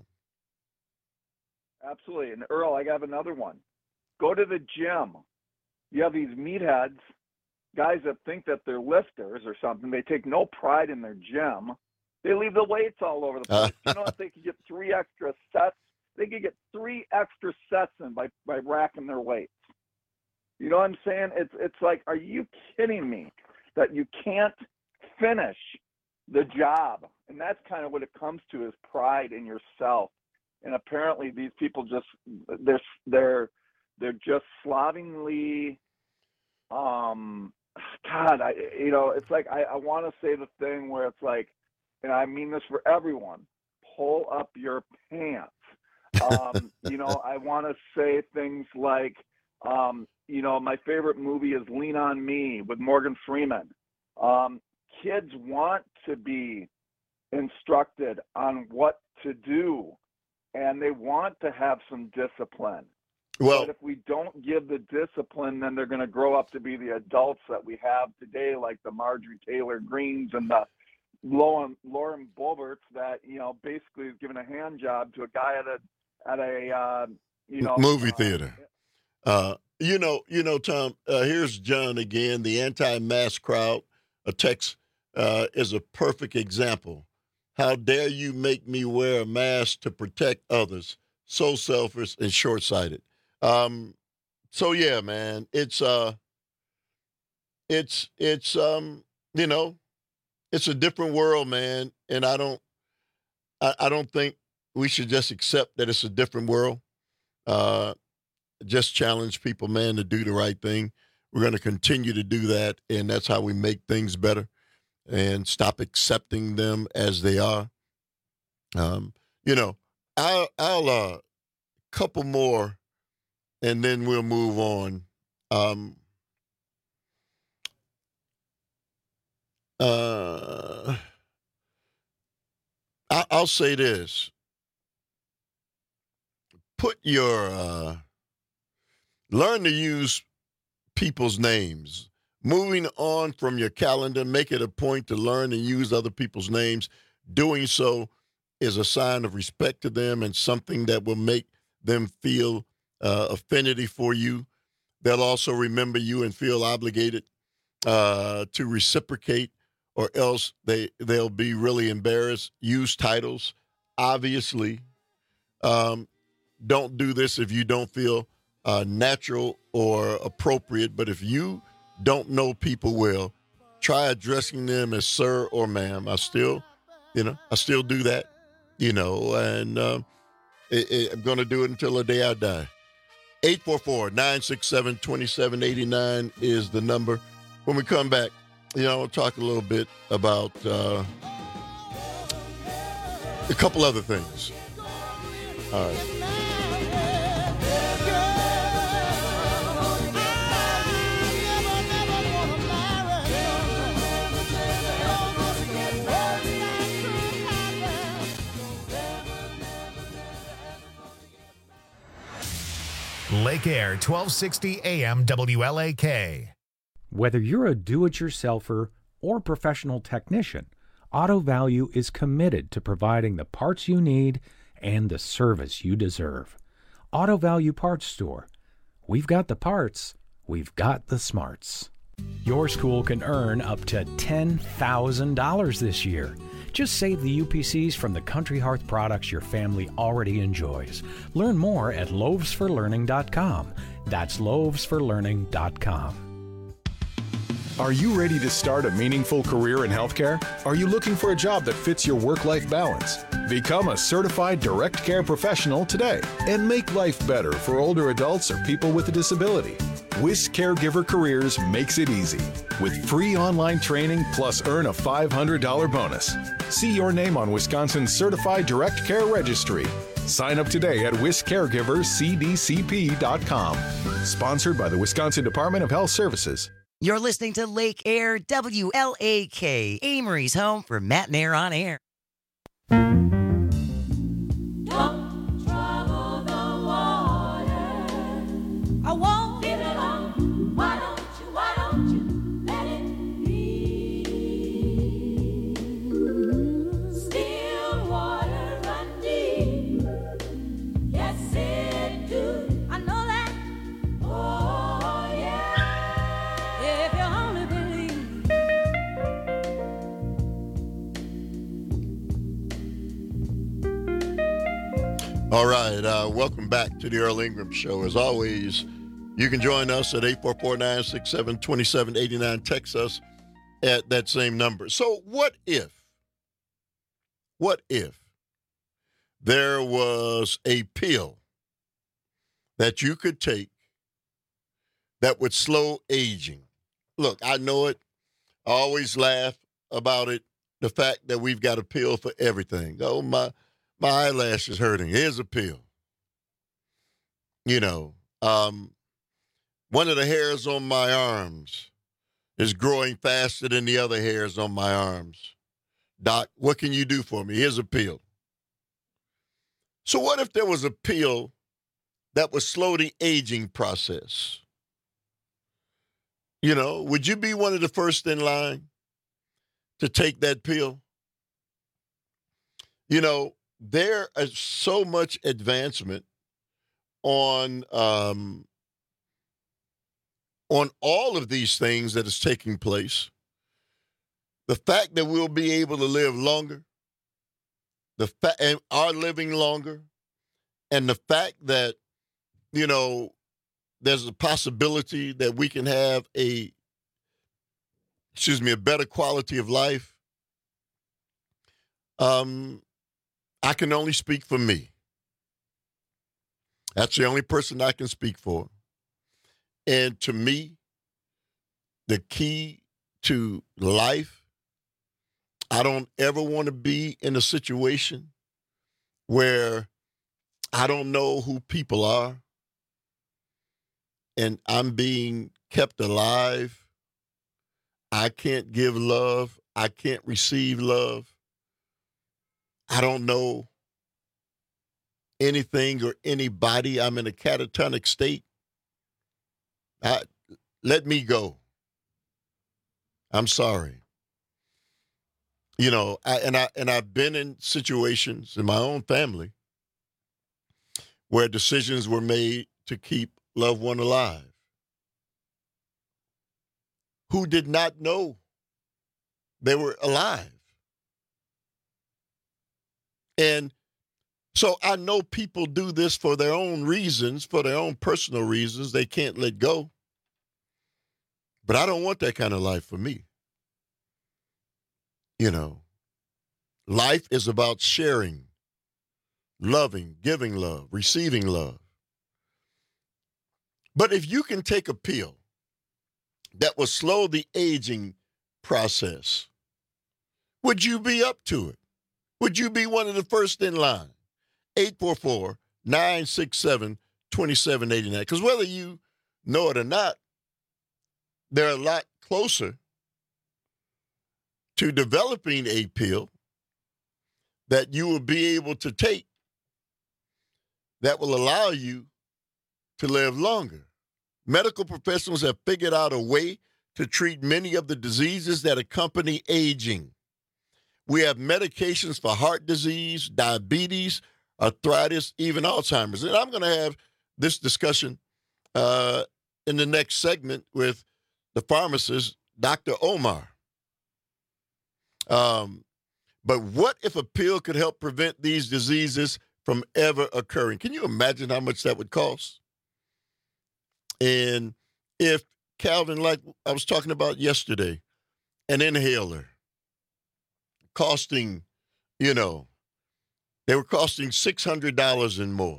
Absolutely. And Earl, I have another one. Go to the gym. You have these meatheads, guys that think that they're lifters or something. They take no pride in their gym. They leave the weights all over the place. You know, if they could get three extra sets, they could get three extra sets in by, by racking their weights. You know what I'm saying? It's it's like, are you kidding me that you can't finish the job? And that's kind of what it comes to, is pride in yourself. And apparently these people just they're they're they're just slovenly. Um, God, I you know it's like I, I want to say the thing where it's like, and I mean this for everyone, pull up your pants. Um, you know, I want to say things like, um, you know, my favorite movie is Lean on Me with Morgan Freeman. Um, kids want to be instructed on what to do, and they want to have some discipline. Well, but if we don't give the discipline, then they're going to grow up to be the adults that we have today, like the Marjorie Taylor Greens and the Lauren, Lauren Boeberts that, you know, basically is giving a hand job to a guy at a at a uh, you know movie uh, theater. Uh, you know, you know, Tom. Uh, here's John again. The anti-mask crowd, a text, uh, is a perfect example. How dare you make me wear a mask to protect others? So selfish and short-sighted. Um, so yeah, man, it's uh, it's it's um, you know, it's a different world, man, and I don't, I, I don't think we should just accept that it's a different world. Uh, just challenge people, man, to do the right thing. We're going to continue to do that, and that's how we make things better and stop accepting them as they are. Um, you know, I'll, I'll uh, couple more, and then we'll move on. Um, uh, I, I'll say this. Put your, uh, learn to use people's names. Moving on from your calendar, make it a point to learn and use other people's names. Doing so is a sign of respect to them and something that will make them feel uh, affinity for you. They'll also remember you and feel obligated uh, to reciprocate, or else they, they'll be really embarrassed. Use titles, obviously. Um, Don't do this if you don't feel uh, natural or appropriate. But if you don't know people well, try addressing them as sir or ma'am. I still, you know, I still do that, you know, and uh, it, it, I'm going to do it until the day I die. eight four four, nine six seven, two seven eight nine is the number. When we come back, you know, we'll talk a little bit about uh, a couple other things. All right. Lake Air, twelve sixty A M W L A K. Whether you're a do-it-yourselfer or professional technician, Auto Value is committed to providing the parts you need and the service you deserve. Auto Value Parts Store. We've got the parts, we've got the smarts. Your school can earn up to ten thousand dollars this year. Just save the U P Cs from the Country Hearth products your family already enjoys. Learn more at loaves for learning dot com. That's loaves for learning dot com. Are you ready to start a meaningful career in healthcare? Are you looking for a job that fits your work-life balance? Become a certified direct care professional today and make life better for older adults or people with a disability. Whisk Caregiver Careers makes it easy with free online training plus earn a five hundred dollars bonus. See your name on Wisconsin's Certified Direct Care Registry. Sign up today at whisk caregivers c d c p dot com. Sponsored by the Wisconsin Department of Health Services. You're listening to Lake Air W L A K, Amory's home for Matt and Air on Air. Don't trouble the water. I won't get it on. Why don't you, why don't you let it be? Still water run deep. Yes, it do. I know that. Oh, yeah. If you only believe. All right, uh, welcome back to the Earl Ingram Show. As always, you can join us at eight four four, nine six seven, two seven eight nine. Text us at that same number. So what if, what if there was a pill that you could take that would slow aging? Look, I know it. I always laugh about it, the fact that we've got a pill for everything. Oh, my. My eyelash is hurting. Here's a pill. You know, um, one of the hairs on my arms is growing faster than the other hairs on my arms. Doc, what can you do for me? Here's a pill. So what if there was a pill that would slow the aging process? You know, would you be one of the first in line to take that pill? You know, there is so much advancement on um, on all of these things that is taking place. The fact that we'll be able to live longer, the fa- and are living longer, and the fact that, you know, there's a possibility that we can have a, excuse me, a better quality of life. Um. I can only speak for me. That's the only person I can speak for. And to me, the key to life, I don't ever want to be in a situation where I don't know who people are and I'm being kept alive. I can't give love. I can't receive love. I don't know anything or anybody. I'm in a catatonic state. I, let me go. I'm sorry. You know, I, and I and I've been in situations in my own family where decisions were made to keep loved one alive who did not know they were alive. And so I know people do this for their own reasons, for their own personal reasons. They can't let go. But I don't want that kind of life for me. You know, life is about sharing, loving, giving love, receiving love. But if you can take a pill that will slow the aging process, would you be up to it? Would you be one of the first in line? eight four four, nine six seven, two seven eight nine. Because whether you know it or not, they're a lot closer to developing a pill that you will be able to take that will allow you to live longer. Medical professionals have figured out a way to treat many of the diseases that accompany aging. We have medications for heart disease, diabetes, arthritis, even Alzheimer's. And I'm going to have this discussion uh, in the next segment with the pharmacist, Doctor Omar. Um, but what if a pill could help prevent these diseases from ever occurring? Can you imagine how much that would cost? And if, Calvin, like I was talking about yesterday, an inhaler costing, you know, They were costing six hundred dollars and more.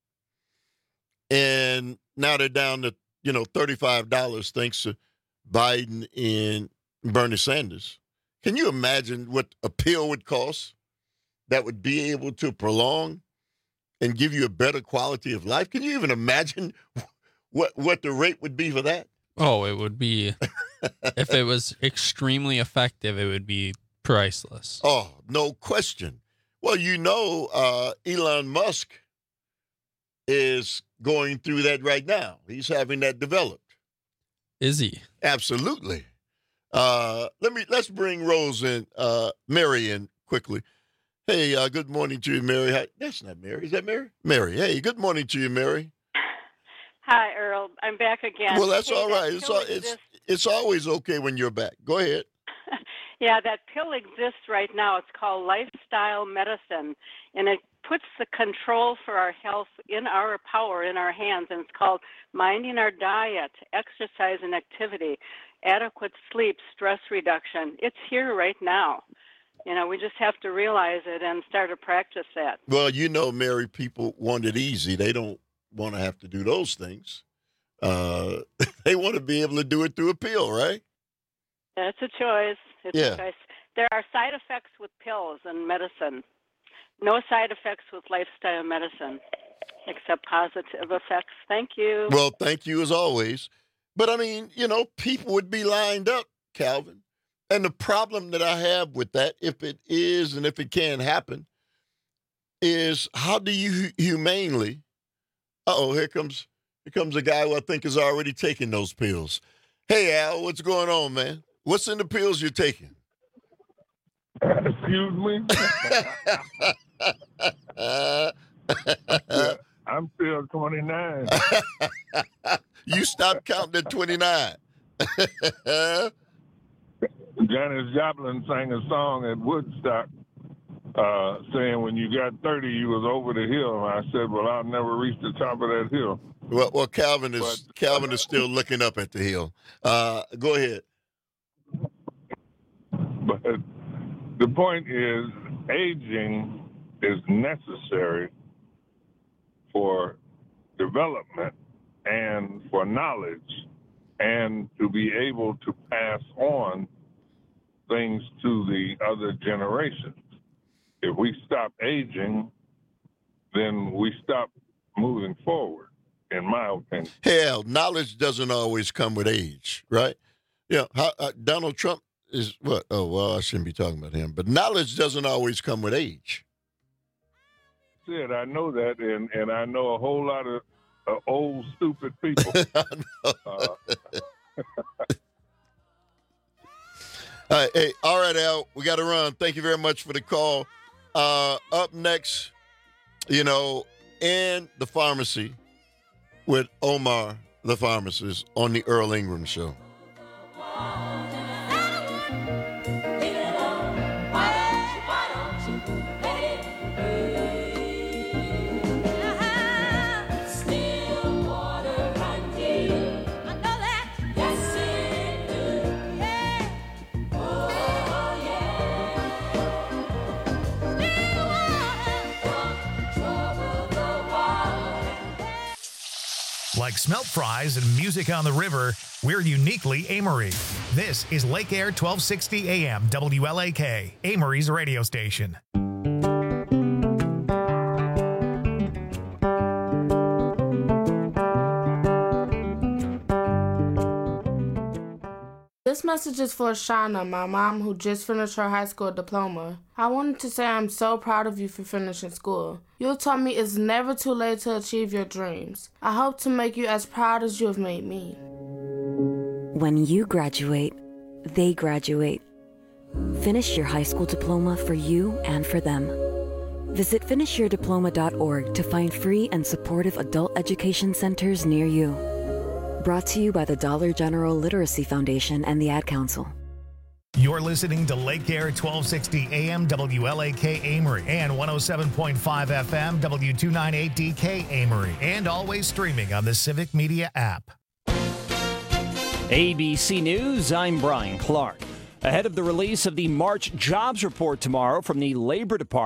And now they're down to, you know, thirty-five dollars thanks to Biden and Bernie Sanders. Can you imagine what a pill would cost that would be able to prolong and give you a better quality of life? Can you even imagine what what the rate would be for that? Oh, it would be, if it was extremely effective, it would be priceless. Oh, no question. Well, you know, uh, Elon Musk is going through that right now. He's having that developed. Is he? Absolutely. Uh, let me let's bring Rose in, uh, Mary in quickly. Hey, uh, good morning to you, Mary. Hi, that's not Mary. Is that Mary? Mary. Hey, good morning to you, Mary. Hi, Earl. I'm back again. Well, that's hey, all right. That It's all, it's it's always okay when you're back. Go ahead. Yeah, that pill exists right now. It's called lifestyle medicine, and it puts the control for our health in our power, in our hands, and it's called minding our diet, exercise and activity, adequate sleep, stress reduction. It's here right now. You know, we just have to realize it and start to practice that. Well, you know, Mary, people want it easy. They don't want to have to do those things. Uh, they want to be able to do it through a pill, right? That's a choice. It's Yeah. a choice. There are side effects with pills and medicine. No side effects with lifestyle medicine, except positive effects. Thank you. Well, thank you as always. But I mean, you know, people would be lined up, Calvin. And the problem that I have with that, if it is and if it can happen, is how do you humanely, uh-oh, here comes here comes a guy who I think is already taking those pills. Hey, Al, what's going on, man? What's in the pills you're taking? Excuse me? I'm still twenty-nine. You stopped counting at twenty-nine. Janis Joplin sang a song at Woodstock uh, saying when you got thirty, you was over the hill. And I said, well, I'll never reach the top of that hill. Well, well Calvin is But- Calvin is still looking up at the hill. Uh, go ahead. But the point is, aging is necessary for development and for knowledge and to be able to pass on things to the other generations. If we stop aging, then we stop moving forward, in my opinion. Hell, knowledge doesn't always come with age, right? Yeah, how, uh, Donald Trump is what? Oh, well, I shouldn't be talking about him. But knowledge doesn't always come with age. Said I know that, and, and I know a whole lot of uh, old, stupid people. uh, All right, hey, all right, Al, we got to run. Thank you very much for the call. Uh, up next, you know, in the pharmacy with Omar, the pharmacist, on the Earl Ingram Show. Like smelt fries and music on the river, we're uniquely Amory. This is Lake Air twelve sixty A M W L A K, Amory's radio station. This message is for Shauna, my mom, who just finished her high school diploma. I wanted to say I'm so proud of you for finishing school. You taught me it's never too late to achieve your dreams. I hope to make you as proud as you have made me. When you graduate, they graduate. Finish your high school diploma for you and for them. Visit finish your diploma dot org to find free and supportive adult education centers near you. Brought to you by the Dollar General Literacy Foundation and the Ad Council. You're listening to Lake Air twelve sixty A M W L A K Amory and one oh seven point five F M W two ninety-eight D K Amory, and always streaming on the Civic Media app. A B C News, I'm Brian Clark. Ahead of the release of the March jobs report tomorrow from the Labor Department.